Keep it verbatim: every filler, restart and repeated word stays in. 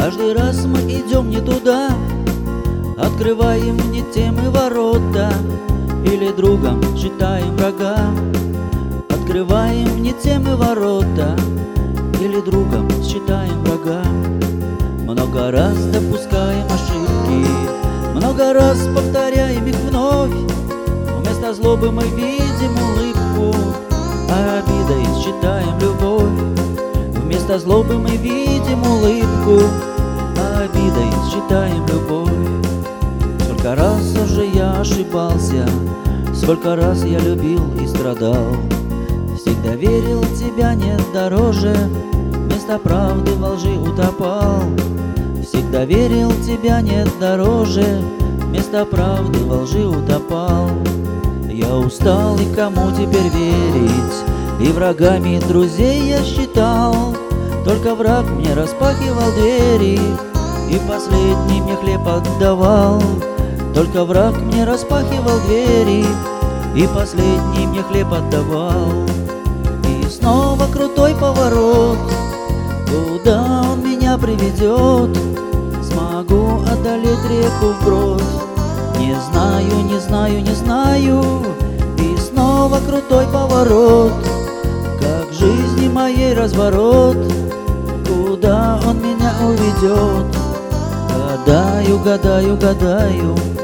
Каждый раз мы идем не туда, открываем не те мы ворота, или другом считаем врага. Открываем не те мы ворота, или другом считаем врага. Много раз допускаем ошибки, много раз повторяем их вновь. Вместо злобы мы видим улыбку, а обидой считаем любовь. Вместо злобы мы видим улыбку, а обидой считаем любовь. Сколько раз уже я ошибался, сколько раз я любил и страдал. Всегда верил, тебя нет дороже, вместо правды во лжи утопал. Всегда верил, тебя нет дороже, вместо правды во лжи утопал. Я устал, и кому теперь верить? И врагами друзей я считал. Только враг мне распахивал двери, и последний мне хлеб отдавал. Только враг мне распахивал двери, и последний мне хлеб отдавал. И снова крутой поворот, куда он меня приведет? Смогу одолеть реку вброд? Не знаю, не знаю, не знаю. И снова крутой поворот, как жизни моей разворот. Куда он меня уведет? Гадаю, гадаю, гадаю.